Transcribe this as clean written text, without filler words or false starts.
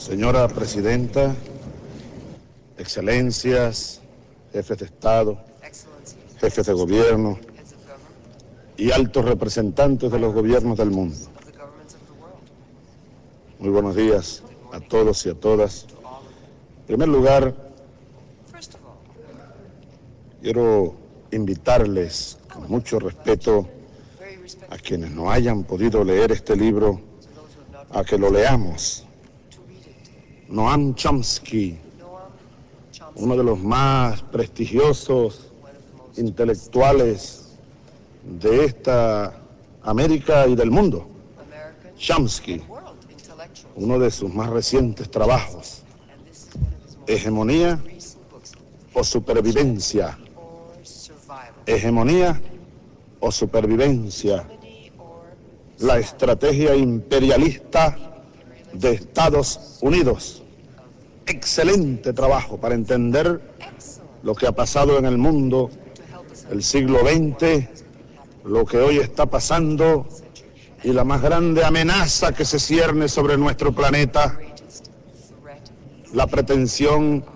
Señora Presidenta, Excelencias, jefes de Estado, jefes de gobierno y altos representantes de los gobiernos del mundo. Muy buenos días a todos y a todas. En primer lugar, quiero invitarles con mucho respeto a quienes no hayan podido leer este libro a que lo leamos. Noam Chomsky, uno de los más prestigiosos intelectuales de esta América y del mundo. Chomsky, uno de sus más recientes trabajos, Hegemonía o Supervivencia. Hegemonía o Supervivencia, la estrategia imperialista de Estados Unidos. Excelente trabajo para entender lo que ha pasado en el mundo, el siglo XX, lo que hoy está pasando y la más grande amenaza que se cierne sobre nuestro planeta, la pretensión